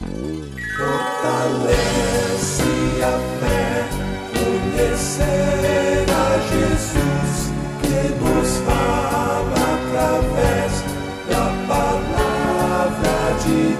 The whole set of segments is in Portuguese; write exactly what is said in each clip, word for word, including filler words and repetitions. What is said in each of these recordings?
Fortalece a fé, conhecer a Jesus, que nos fala através da palavra de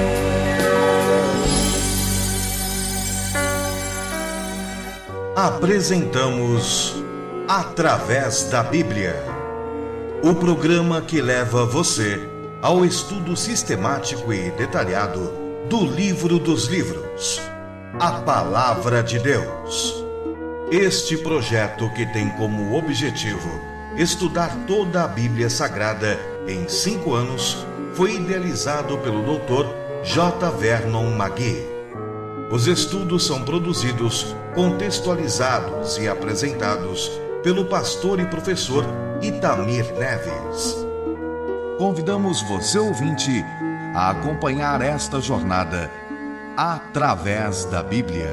Deus. Apresentamos Através da Bíblia, o programa que leva você ao estudo sistemático e detalhado do livro dos livros, a Palavra de Deus. Este projeto, que tem como objetivo estudar toda a Bíblia Sagrada em cinco anos, foi idealizado pelo doutor J. Vernon Magui. Os estudos são produzidos, contextualizados e apresentados pelo pastor e professor Itamir Neves. Convidamos você, ouvinte, a acompanhar esta jornada através da Bíblia.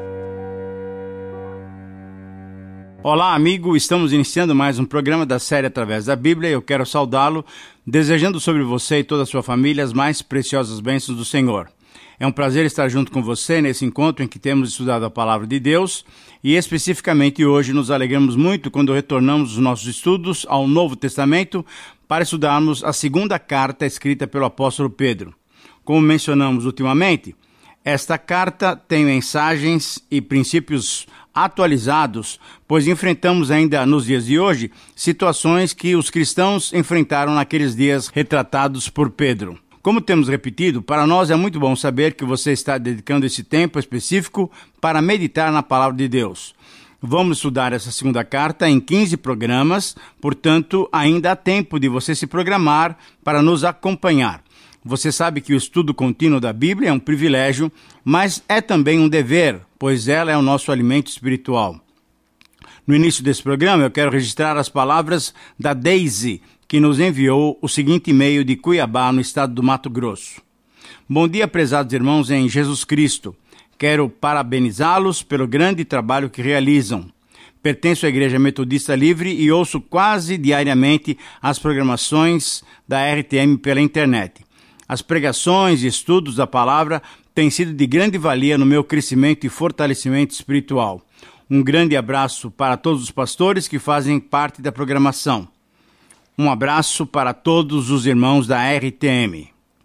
Olá, amigo, estamos iniciando mais um programa da série Através da Bíblia. Eu quero saudá-lo, desejando sobre você e toda a sua família as mais preciosas bênçãos do Senhor. É um prazer estar junto com você nesse encontro em que temos estudado a Palavra de Deus e, especificamente hoje, nos alegramos muito quando retornamos os nossos estudos ao Novo Testamento para estudarmos a segunda carta escrita pelo apóstolo Pedro. Como mencionamos ultimamente, esta carta tem mensagens e princípios atualizados, pois enfrentamos ainda nos dias de hoje situações que os cristãos enfrentaram naqueles dias retratados por Pedro. Como temos repetido, para nós é muito bom saber que você está dedicando esse tempo específico para meditar na Palavra de Deus. Vamos estudar essa segunda carta em quinze programas, portanto, ainda há tempo de você se programar para nos acompanhar. Você sabe que o estudo contínuo da Bíblia é um privilégio, mas é também um dever, pois ela é o nosso alimento espiritual. No início desse programa, eu quero registrar as palavras da Daisy, que nos enviou o seguinte e-mail de Cuiabá, no estado do Mato Grosso. Bom dia, prezados irmãos em Jesus Cristo. Quero parabenizá-los pelo grande trabalho que realizam. Pertenço à Igreja Metodista Livre e ouço quase diariamente as programações da R T M pela internet. As pregações e estudos da palavra têm sido de grande valia no meu crescimento e fortalecimento espiritual. Um grande abraço para todos os pastores que fazem parte da programação. Um abraço para todos os irmãos da R T M.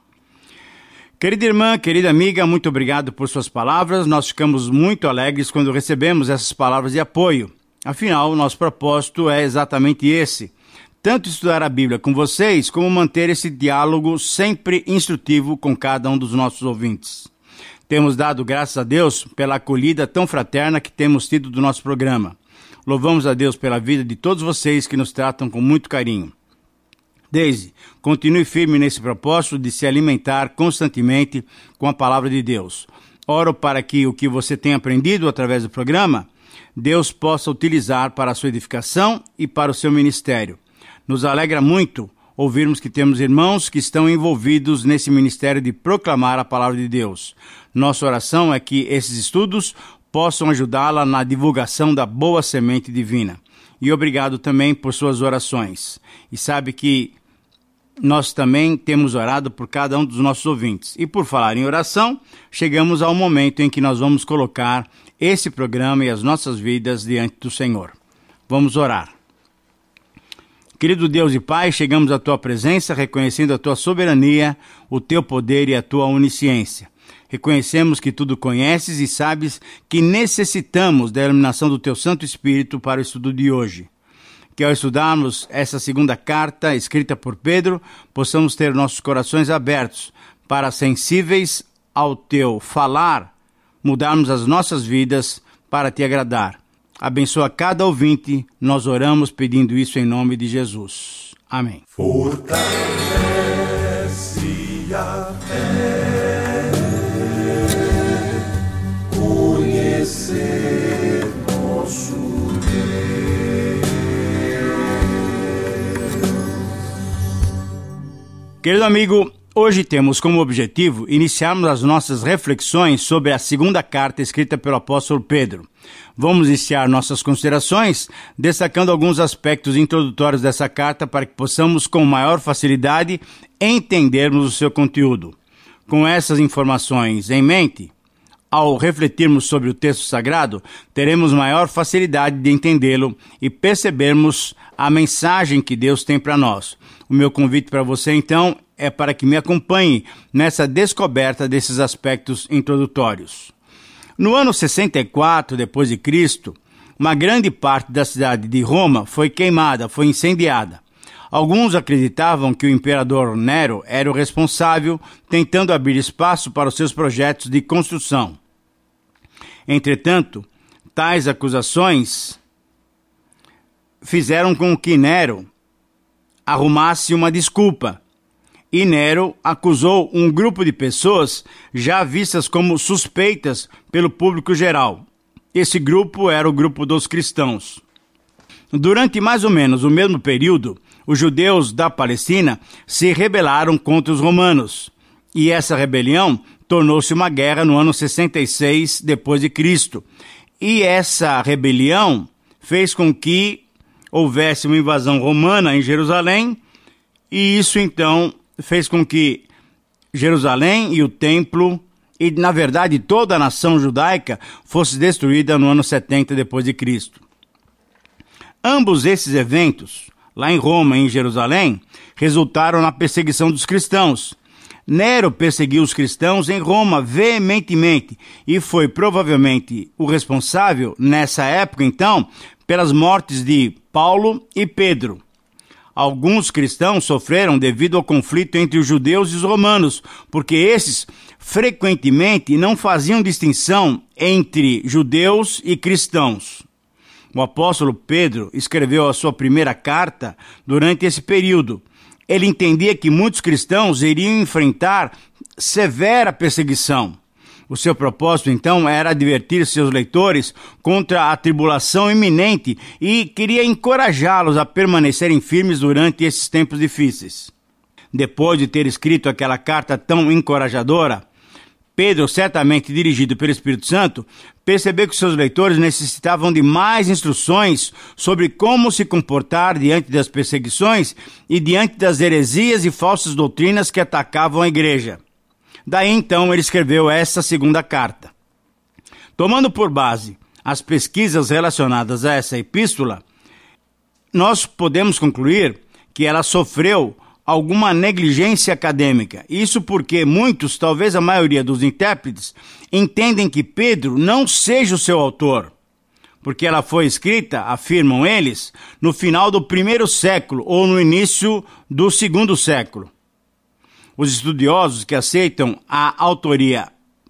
Querida irmã, querida amiga, muito obrigado por suas palavras. Nós ficamos muito alegres quando recebemos essas palavras de apoio. Afinal, o nosso propósito é exatamente esse. Tanto estudar a Bíblia com vocês, como manter esse diálogo sempre instrutivo com cada um dos nossos ouvintes. Temos dado graças a Deus pela acolhida tão fraterna que temos tido do nosso programa. Louvamos a Deus pela vida de todos vocês que nos tratam com muito carinho. Daisy, continue firme nesse propósito de se alimentar constantemente com a palavra de Deus. Oro para que o que você tem aprendido através do programa, Deus possa utilizar para a sua edificação e para o seu ministério. Nos alegra muito ouvirmos que temos irmãos que estão envolvidos nesse ministério de proclamar a palavra de Deus. Nossa oração é que esses estudos possam ajudá-la na divulgação da boa semente divina. E obrigado também por suas orações. E sabe que nós também temos orado por cada um dos nossos ouvintes. E por falar em oração, chegamos ao momento em que nós vamos colocar esse programa e as nossas vidas diante do Senhor. Vamos orar. Querido Deus e Pai, chegamos à Tua presença, reconhecendo a Tua soberania, o Teu poder e a Tua onisciência. Reconhecemos que tudo conheces e sabes que necessitamos da iluminação do Teu Santo Espírito para o estudo de hoje. Que ao estudarmos essa segunda carta escrita por Pedro, possamos ter nossos corações abertos para, sensíveis ao Teu falar, mudarmos as nossas vidas para Te agradar. Abençoa cada ouvinte, nós oramos pedindo isso em nome de Jesus. Amém. Fortalece a fé, conhecer nosso Deus. Querido amigo, hoje temos como objetivo iniciarmos as nossas reflexões sobre a segunda carta escrita pelo apóstolo Pedro. Vamos iniciar nossas considerações destacando alguns aspectos introdutórios dessa carta para que possamos com maior facilidade entendermos o seu conteúdo. Com essas informações em mente, ao refletirmos sobre o texto sagrado, teremos maior facilidade de entendê-lo e percebermos a mensagem que Deus tem para nós. O meu convite para você, então, é para que me acompanhe nessa descoberta desses aspectos introdutórios. No ano sessenta e quatro depois de Cristo, uma grande parte da cidade de Roma foi queimada, foi incendiada. Alguns acreditavam que o imperador Nero era o responsável, tentando abrir espaço para os seus projetos de construção. Entretanto, tais acusações fizeram com que Nero arrumasse uma desculpa, e Nero acusou um grupo de pessoas já vistas como suspeitas pelo público geral. Esse grupo era o grupo dos cristãos. Durante mais ou menos o mesmo período, os judeus da Palestina se rebelaram contra os romanos, e essa rebelião tornou-se uma guerra no ano sessenta e seis depois de Cristo. E essa rebelião fez com que houvesse uma invasão romana em Jerusalém, e isso então fez com que Jerusalém e o templo, e na verdade toda a nação judaica, fosse destruída no ano setenta depois de Cristo. Ambos esses eventos, lá em Roma e em Jerusalém, resultaram na perseguição dos cristãos. Nero perseguiu os cristãos em Roma veementemente e foi provavelmente o responsável, nessa época então, pelas mortes de Paulo e Pedro. Alguns cristãos sofreram devido ao conflito entre os judeus e os romanos, porque esses frequentemente não faziam distinção entre judeus e cristãos. O apóstolo Pedro escreveu a sua primeira carta durante esse período. Ele entendia que muitos cristãos iriam enfrentar severa perseguição. O seu propósito, então, era advertir seus leitores contra a tribulação iminente e queria encorajá-los a permanecerem firmes durante esses tempos difíceis. Depois de ter escrito aquela carta tão encorajadora, Pedro, certamente dirigido pelo Espírito Santo, percebeu que seus leitores necessitavam de mais instruções sobre como se comportar diante das perseguições e diante das heresias e falsas doutrinas que atacavam a igreja. Daí então ele escreveu essa segunda carta. Tomando por base as pesquisas relacionadas a essa epístola, nós podemos concluir que ela sofreu alguma negligência acadêmica. Isso porque muitos, talvez a maioria dos intérpretes, entendem que Pedro não seja o seu autor, porque ela foi escrita, afirmam eles, no final do primeiro século ou no início do segundo século. Os estudiosos que aceitam a autoria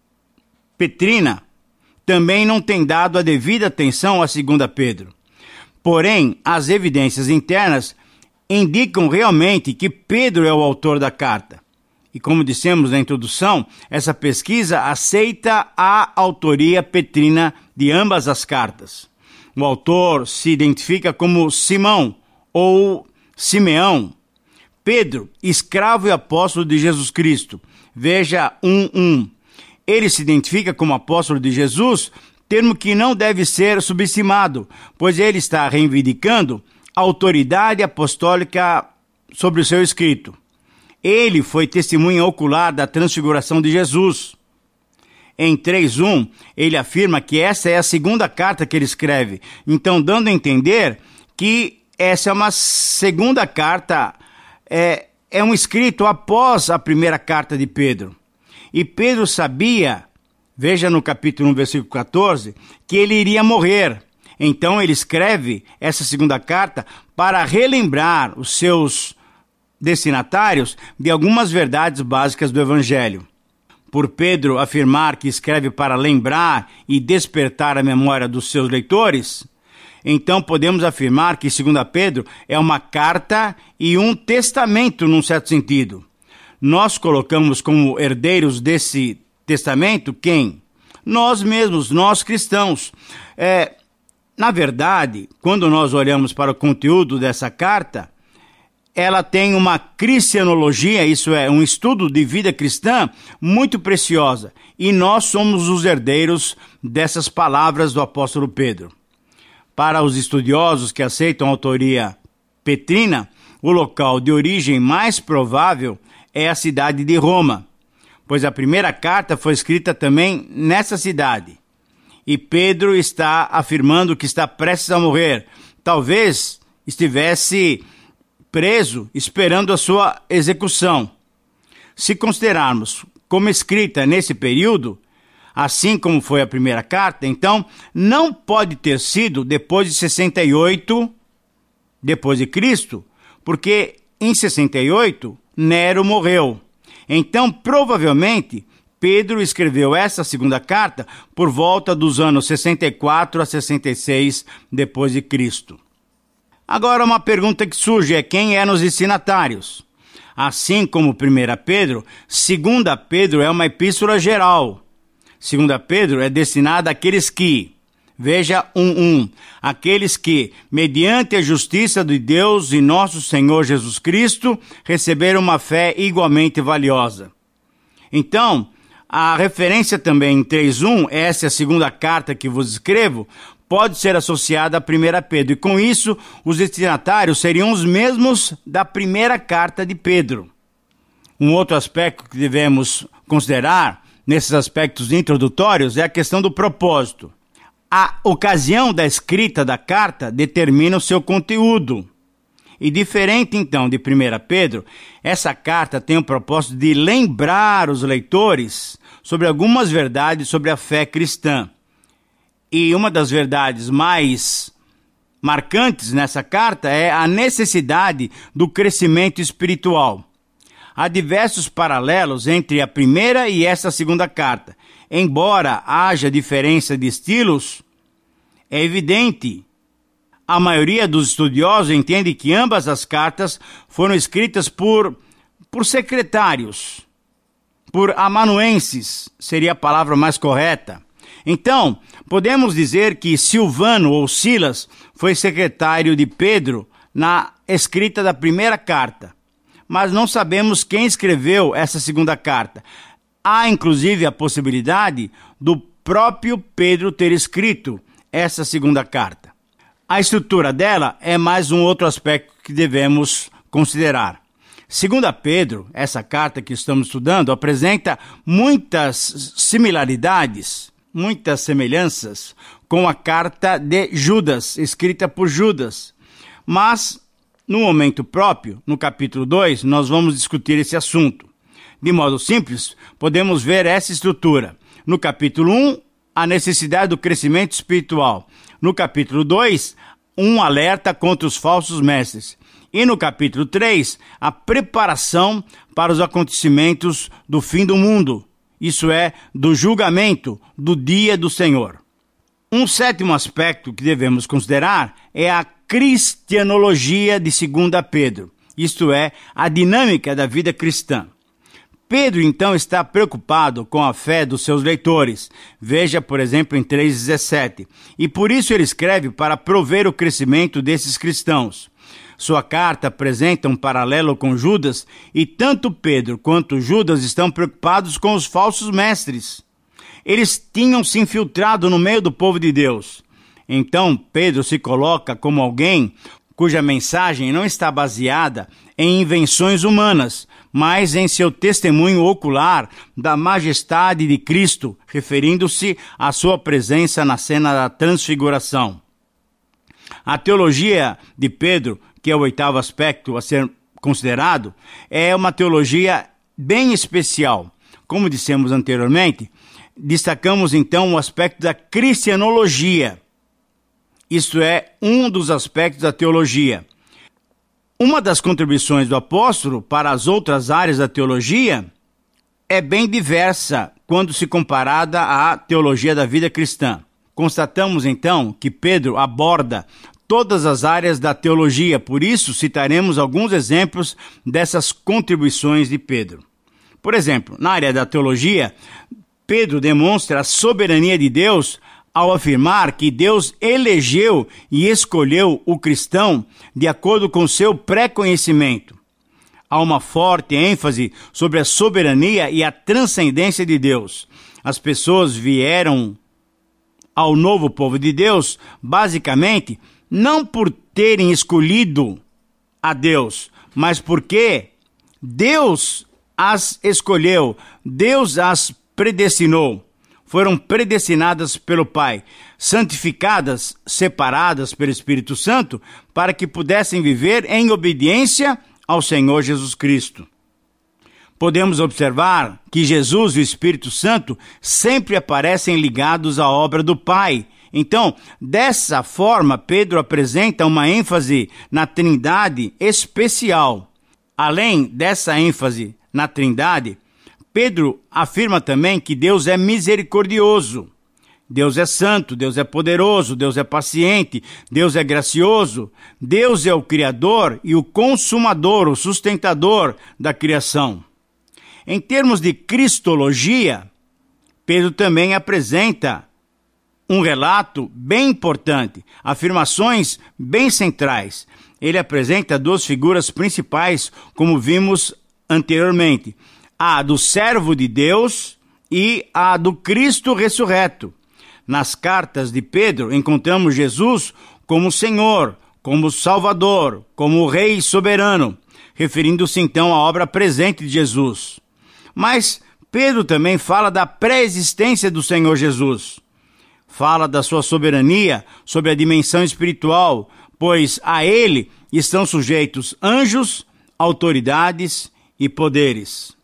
petrina também não têm dado a devida atenção a segunda Pedro. Porém, as evidências internas indicam realmente que Pedro é o autor da carta. E como dissemos na introdução, essa pesquisa aceita a autoria petrina de ambas as cartas. O autor se identifica como Simão ou Simeão. Pedro, escravo e apóstolo de Jesus Cristo. Veja um um. Ele se identifica como apóstolo de Jesus, termo que não deve ser subestimado, pois ele está reivindicando a autoridade apostólica sobre o seu escrito. Ele foi testemunha ocular da transfiguração de Jesus. Em três um, ele afirma que essa é a segunda carta que ele escreve, então dando a entender que essa é uma segunda carta, é, é um escrito após a primeira carta de Pedro. E Pedro sabia, veja no capítulo um, versículo quatorze, que ele iria morrer. Então ele escreve essa segunda carta para relembrar os seus destinatários de algumas verdades básicas do Evangelho. Por Pedro afirmar que escreve para lembrar e despertar a memória dos seus leitores, então podemos afirmar que segunda Pedro é uma carta e um testamento num certo sentido. Nós colocamos como herdeiros desse testamento quem? Nós mesmos, nós cristãos. É, na verdade, quando nós olhamos para o conteúdo dessa carta, ela tem uma cristianologia, isso é, um estudo de vida cristã muito preciosa. E nós somos os herdeiros dessas palavras do apóstolo Pedro. Para os estudiosos que aceitam a autoria petrina, o local de origem mais provável é a cidade de Roma. pois a primeira carta foi escrita também nessa cidade. E Pedro está afirmando que está prestes a morrer. Talvez estivesse preso, esperando a sua execução. Se considerarmos como escrita nesse período, assim como foi a primeira carta, então não pode ter sido depois de sessenta e oito depois de Cristo, porque em sessenta e oito Nero morreu. Então, provavelmente, Pedro escreveu essa segunda carta por volta dos anos sessenta e quatro a sessenta e seis depois de Cristo. Agora, uma pergunta que surge é: quem eram os destinatários? Assim como primeira Pedro, segunda Pedro é uma epístola geral. segunda Pedro é destinada àqueles que, veja um um, aqueles que, mediante a justiça de Deus e nosso Senhor Jesus Cristo, receberam uma fé igualmente valiosa. Então, a referência também em três um, essa é a segunda carta que vos escrevo, pode ser associada a primeira Pedro. E com isso, os destinatários seriam os mesmos da primeira carta de Pedro. Um outro aspecto que devemos considerar, nesses aspectos introdutórios, é a questão do propósito. A ocasião da escrita da carta determina o seu conteúdo. E diferente, então, de primeira Pedro, essa carta tem o propósito de lembrar os leitores sobre algumas verdades sobre a fé cristã. E uma das verdades mais marcantes nessa carta é a necessidade do crescimento espiritual. Há diversos paralelos entre a primeira e essa segunda carta. Embora haja diferença de estilos, é evidente. A maioria dos estudiosos entende que ambas as cartas foram escritas por, por secretários, por amanuenses, seria a palavra mais correta. Então, podemos dizer que Silvano ou Silas foi secretário de Pedro na escrita da primeira carta, mas não sabemos quem escreveu essa segunda carta. Há, inclusive, a possibilidade do próprio Pedro ter escrito essa segunda carta. A estrutura dela é mais um outro aspecto que devemos considerar. Segundo Pedro, essa carta que estamos estudando apresenta muitas similaridades, muitas semelhanças com a carta de Judas, escrita por Judas. Mas, no momento próprio, no capítulo dois, nós vamos discutir esse assunto. De modo simples, podemos ver essa estrutura. No capítulo um, a necessidade do crescimento espiritual. No capítulo dois, um alerta contra os falsos mestres. E no capítulo três, a preparação para os acontecimentos do fim do mundo. Isso é, do julgamento do dia do Senhor. Um sétimo aspecto que devemos considerar é a cristianologia de segunda Pedro. Isto é, a dinâmica da vida cristã. Pedro, então, está preocupado com a fé dos seus leitores. Veja, por exemplo, em três dezessete. E por isso ele escreve para prover o crescimento desses cristãos. Sua carta apresenta um paralelo com Judas, e tanto Pedro quanto Judas estão preocupados com os falsos mestres. Eles tinham se infiltrado no meio do povo de Deus. Então, Pedro se coloca como alguém cuja mensagem não está baseada em invenções humanas, mas em seu testemunho ocular da majestade de Cristo, referindo-se à sua presença na cena da transfiguração. A teologia de Pedro, que é o oitavo aspecto a ser considerado, é uma teologia bem especial. Como dissemos anteriormente, destacamos então o aspecto da cristianologia. Isto é, um dos aspectos da teologia. Uma das contribuições do apóstolo para as outras áreas da teologia é bem diversa quando se comparada à teologia da vida cristã. Constatamos então que Pedro aborda todas as áreas da teologia, por isso citaremos alguns exemplos dessas contribuições de Pedro. Por exemplo, na área da teologia, Pedro demonstra a soberania de Deus ao afirmar que Deus elegeu e escolheu o cristão de acordo com seu pré-conhecimento. Há uma forte ênfase sobre a soberania e a transcendência de Deus. As pessoas vieram ao novo povo de Deus, basicamente, não por terem escolhido a Deus, mas porque Deus as escolheu, Deus as predestinou. Foram predestinadas pelo Pai, santificadas, separadas pelo Espírito Santo, para que pudessem viver em obediência ao Senhor Jesus Cristo. Podemos observar que Jesus e o Espírito Santo sempre aparecem ligados à obra do Pai. Então, dessa forma, Pedro apresenta uma ênfase na Trindade especial. Além dessa ênfase na Trindade, Pedro afirma também que Deus é misericordioso. Deus é santo, Deus é poderoso, Deus é paciente, Deus é gracioso. Deus é o Criador e o consumador, o sustentador da criação. Em termos de cristologia, Pedro também apresenta um relato bem importante, afirmações bem centrais. Ele apresenta duas figuras principais, como vimos anteriormente: a do servo de Deus e a do Cristo ressurreto. Nas cartas de Pedro, encontramos Jesus como Senhor, como Salvador, como Rei soberano, referindo-se então à obra presente de Jesus. Mas Pedro também fala da pré-existência do Senhor Jesus. Fala da sua soberania sobre a dimensão espiritual, pois a ele estão sujeitos anjos, autoridades e poderes.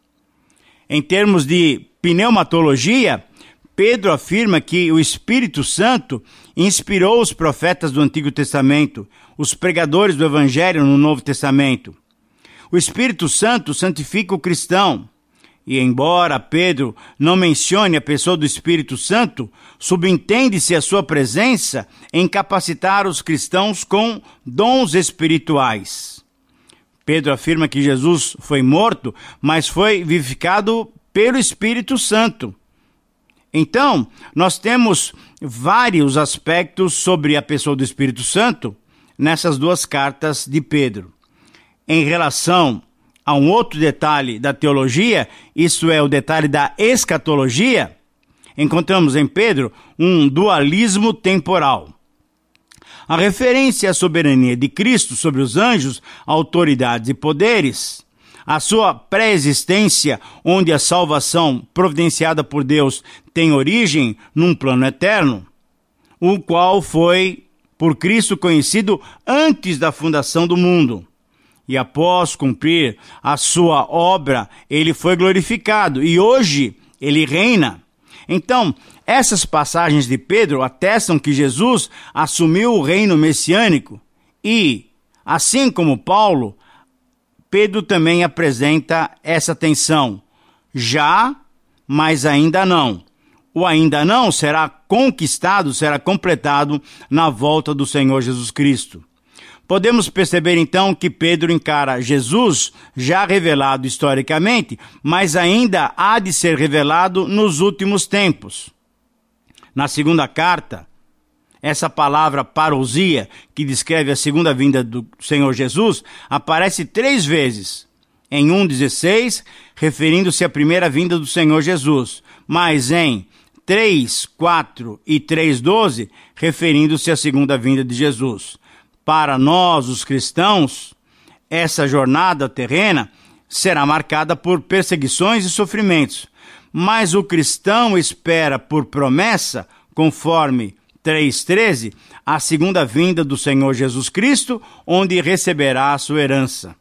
Em termos de pneumatologia, Pedro afirma que o Espírito Santo inspirou os profetas do Antigo Testamento, os pregadores do Evangelho no Novo Testamento. O Espírito Santo santifica o cristão. E embora Pedro não mencione a pessoa do Espírito Santo, subentende-se a sua presença em capacitar os cristãos com dons espirituais. Pedro afirma que Jesus foi morto, mas foi vivificado pelo Espírito Santo. Então, nós temos vários aspectos sobre a pessoa do Espírito Santo nessas duas cartas de Pedro. Em relação a um outro detalhe da teologia, isso é o detalhe da escatologia, encontramos em Pedro um dualismo temporal. A referência à soberania de Cristo sobre os anjos, autoridades e poderes, a sua pré-existência, onde a salvação providenciada por Deus tem origem num plano eterno, o qual foi por Cristo conhecido antes da fundação do mundo. E após cumprir a sua obra, ele foi glorificado e hoje ele reina. Então, essas passagens de Pedro atestam que Jesus assumiu o reino messiânico e, assim como Paulo, Pedro também apresenta essa tensão. Já, mas ainda não. O ainda não será conquistado, será completado na volta do Senhor Jesus Cristo. Podemos perceber então que Pedro encara Jesus já revelado historicamente, mas ainda há de ser revelado nos últimos tempos. Na segunda carta, essa palavra parousia, que descreve a segunda vinda do Senhor Jesus, aparece três vezes. Em um dezesseis, referindo-se à primeira vinda do Senhor Jesus, mas em três, quatro e três, doze, referindo-se à segunda vinda de Jesus. Para nós, os cristãos, essa jornada terrena será marcada por perseguições e sofrimentos, mas o cristão espera por promessa, conforme três, treze, a segunda vinda do Senhor Jesus Cristo, onde receberá a sua herança.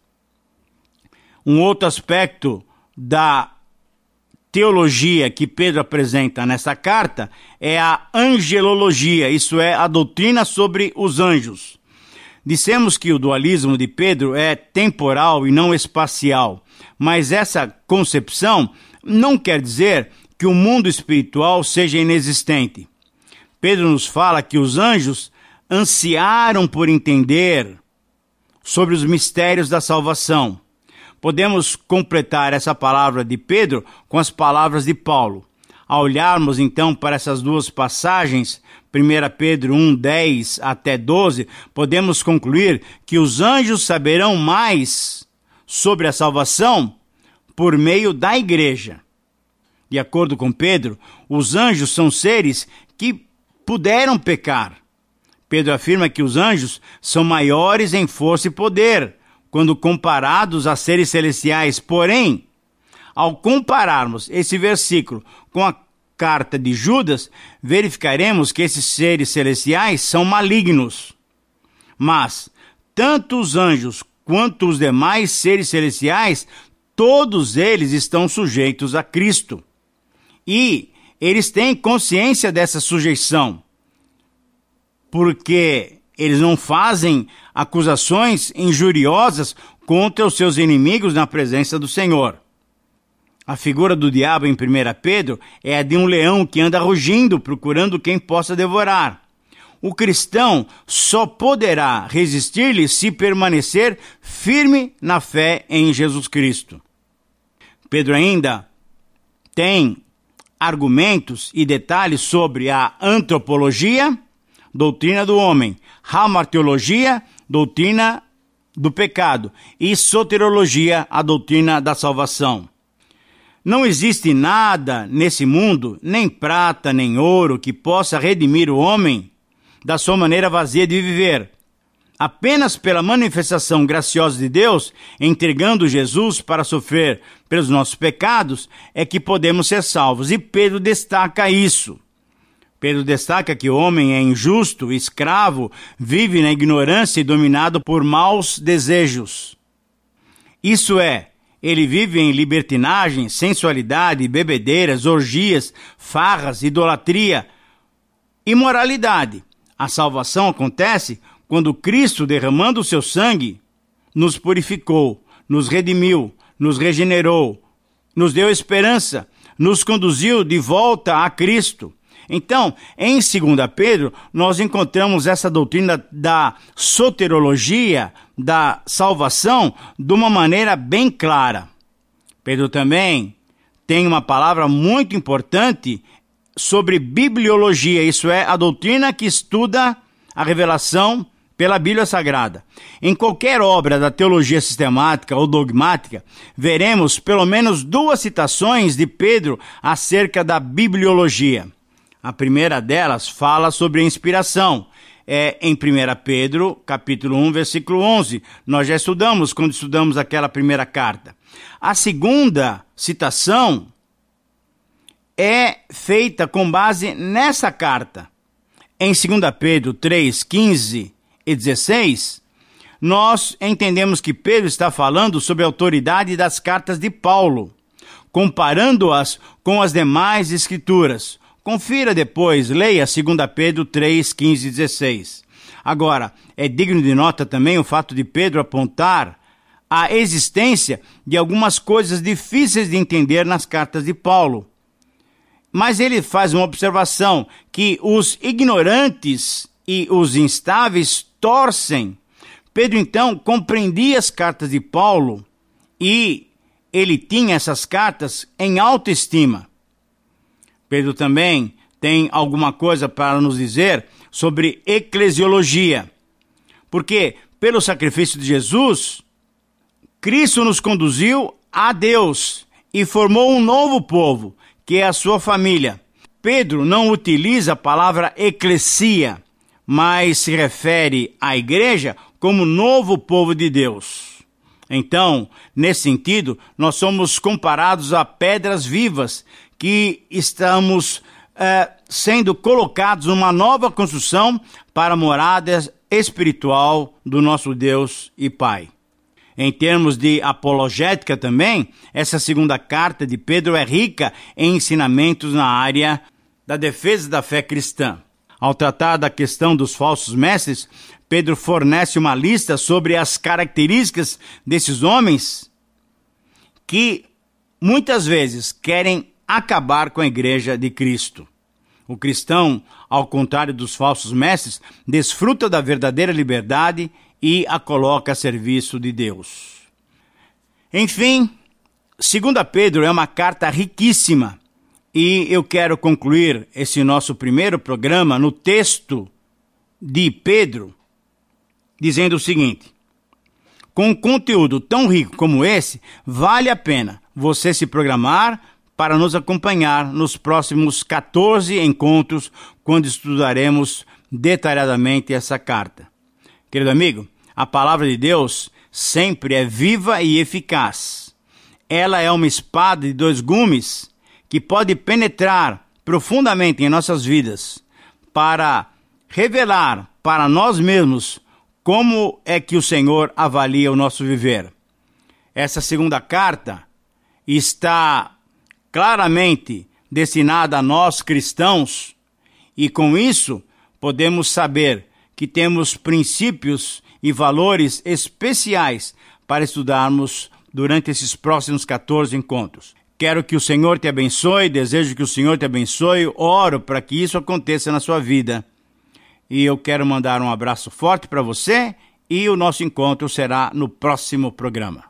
Um outro aspecto da teologia que Pedro apresenta nessa carta é a angelologia, isso é, a doutrina sobre os anjos. Dissemos que o dualismo de Pedro é temporal e não espacial, mas essa concepção não quer dizer que o mundo espiritual seja inexistente. Pedro nos fala que os anjos ansiaram por entender sobre os mistérios da salvação. Podemos completar essa palavra de Pedro com as palavras de Paulo. Ao olharmos então para essas duas passagens, primeira Pedro um, dez até doze, podemos concluir que os anjos saberão mais sobre a salvação por meio da igreja. De acordo com Pedro, os anjos são seres que puderam pecar. Pedro afirma que os anjos são maiores em força e poder, quando comparados a seres celestiais. Porém, ao compararmos esse versículo com a carta de Judas, verificaremos que esses seres celestiais são malignos. Mas, tanto os anjos quanto os demais seres celestiais, todos eles estão sujeitos a Cristo. E eles têm consciência dessa sujeição, porque eles não fazem acusações injuriosas contra os seus inimigos na presença do Senhor. A figura do diabo em primeira Pedro é a de um leão que anda rugindo, procurando quem possa devorar. O cristão só poderá resistir-lhe se permanecer firme na fé em Jesus Cristo. Pedro ainda tem argumentos e detalhes sobre a antropologia, doutrina do homem, hamartiologia, doutrina do pecado, e soteriologia, a doutrina da salvação. Não existe nada nesse mundo, nem prata, nem ouro, que possa redimir o homem da sua maneira vazia de viver. Apenas pela manifestação graciosa de Deus, entregando Jesus para sofrer pelos nossos pecados, é que podemos ser salvos. E Pedro destaca isso. Pedro destaca que o homem é injusto, escravo, vive na ignorância e dominado por maus desejos. Isso é, ele vive em libertinagem, sensualidade, bebedeiras, orgias, farras, idolatria, imoralidade. A salvação acontece quando Cristo, derramando o seu sangue, nos purificou, nos redimiu, nos regenerou, nos deu esperança, nos conduziu de volta a Cristo. Então, em Segunda Pedro, nós encontramos essa doutrina da soteriologia, da salvação, de uma maneira bem clara. Pedro também tem uma palavra muito importante sobre bibliologia, isso é, a doutrina que estuda a revelação pela Bíblia Sagrada. Em qualquer obra da teologia sistemática ou dogmática, veremos pelo menos duas citações de Pedro acerca da bibliologia. A primeira delas fala sobre a inspiração. É em primeira Pedro, capítulo um, versículo onze. Nós já estudamos quando estudamos aquela primeira carta. A segunda citação é feita com base nessa carta. Em segunda Pedro três, quinze e dezesseis, nós entendemos que Pedro está falando sobre a autoridade das cartas de Paulo, comparando-as com as demais escrituras. Confira depois, leia segunda Pedro três, quinze e dezesseis. Agora, é digno de nota também o fato de Pedro apontar a existência de algumas coisas difíceis de entender nas cartas de Paulo. Mas ele faz uma observação que os ignorantes e os instáveis torcem. Pedro, então, compreendia as cartas de Paulo e ele tinha essas cartas em alta estima. Pedro também tem alguma coisa para nos dizer sobre eclesiologia. Porque, pelo sacrifício de Jesus, Cristo nos conduziu a Deus e formou um novo povo, que é a sua família. Pedro não utiliza a palavra eclesia, mas se refere à igreja como novo povo de Deus. Então, nesse sentido, nós somos comparados a pedras vivas que estamos eh, sendo colocados numa nova construção para a morada espiritual do nosso Deus e Pai. Em termos de apologética também, essa segunda carta de Pedro é rica em ensinamentos na área da defesa da fé cristã. Ao tratar da questão dos falsos mestres, Pedro fornece uma lista sobre as características desses homens que muitas vezes querem acabar com a igreja de Cristo. O cristão, ao contrário dos falsos mestres, desfruta da verdadeira liberdade e a coloca a serviço de Deus. Enfim, segunda Pedro é uma carta riquíssima e eu quero concluir esse nosso primeiro programa no texto de Pedro, dizendo o seguinte: com um conteúdo tão rico como esse, vale a pena você se programar para nos acompanhar nos próximos quatorze encontros, quando estudaremos detalhadamente essa carta. Querido amigo, a palavra de Deus sempre é viva e eficaz. ela é uma espada de dois gumes que pode penetrar profundamente em nossas vidas para revelar para nós mesmos como é que o Senhor avalia o nosso viver. Essa segunda carta está claramente destinada a nós cristãos e com isso podemos saber que temos princípios e valores especiais para estudarmos durante esses próximos quatorze encontros. Quero que o Senhor te abençoe, desejo que o Senhor te abençoe, oro para que isso aconteça na sua vida. E eu quero mandar um abraço forte para você e o nosso encontro será no próximo programa.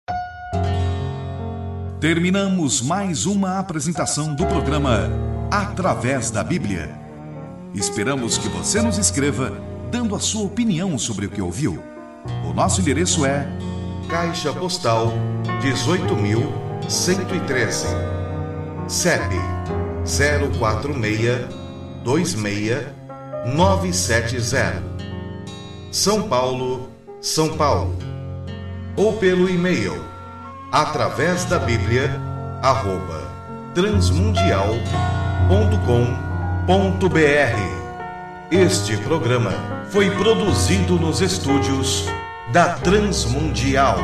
Terminamos mais uma apresentação do programa Através da Bíblia. Esperamos que você nos escreva dando a sua opinião sobre o que ouviu. O nosso endereço é Caixa Postal dezoito mil cento e treze, C E P zero quatro seis dois seis nove sete zero, São Paulo, São Paulo. Ou pelo e-mail através da Bíblia arroba transmundial ponto com ponto br. Este programa foi produzido nos estúdios da Transmundial.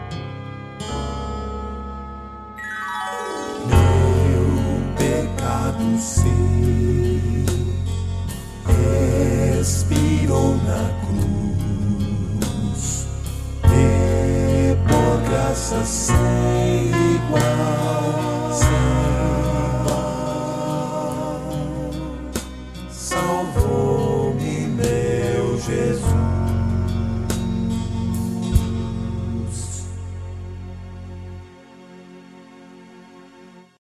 Meu pecado sei, expirou na cruz, e por graça sei.